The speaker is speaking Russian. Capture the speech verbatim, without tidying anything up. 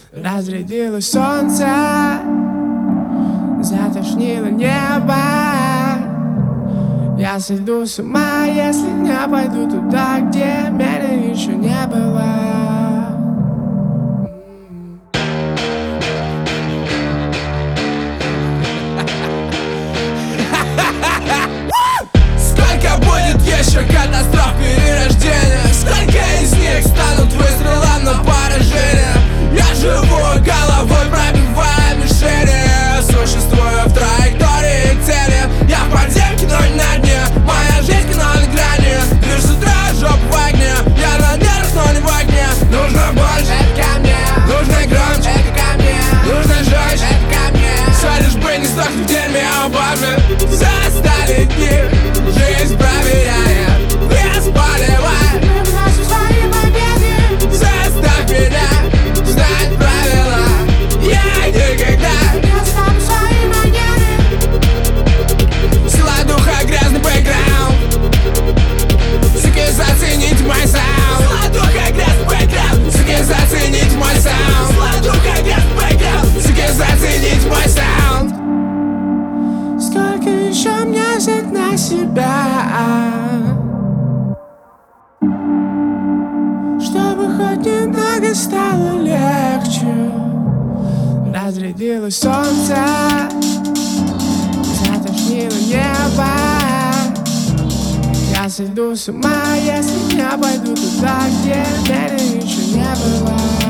Разрядилось солнце, затошнило небо. Я сойду с ума, если не пойду туда, где меня еще не было. Сколько будет еще катастроф перерождения? Сколько из них станут выстрелом на поражение? Я живу головой, пробивая мишени, существую в траектории цели. Я в подземке, но не на дне. Моя жизнь кино на грани. Лишь с утра жопа в огне. Я на нервах, но не в огне. Нужно больше, это ко мне. Нужно громче, это ко мне. Нужно жестче, это ко мне. Все лишь бы не сдохнуть в дерьме, о боже. Застали дни, жизнь проверяет, без поливает. Мы выносим свои победы. Заставь меня знать правила. Я никогда Я стану свои манеры. сила духа, грязный бэкграунд. Суки, зацените мой саунд. Сила духа, грязный бэкграунд. Суки, зацените мой саунд. Сила духа, грязный бэкграунд. Суки, зацените мой саунд. Сколько еще мне взять на себя, чтобы хоть немного стало легче? Разрядилось солнце, затошнило небо. Я сойду с ума, если не пойду туда, где меня еще не было.